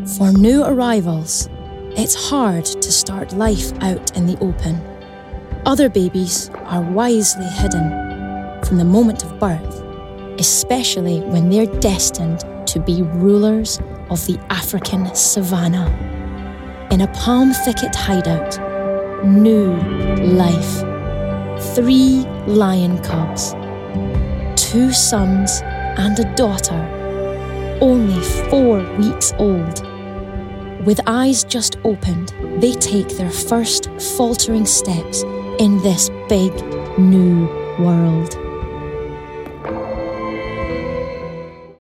For new arrivals, it's hard to start life out in the open. Other babies are wisely hidden from the moment of birth, especially when they're destined to be rulers of the African savannah. In a palm thicket hideout, new life. 3 lion cubs, 2 sons and a daughter, only 4 weeks old. With eyes just opened, they take their first faltering steps in this big new world.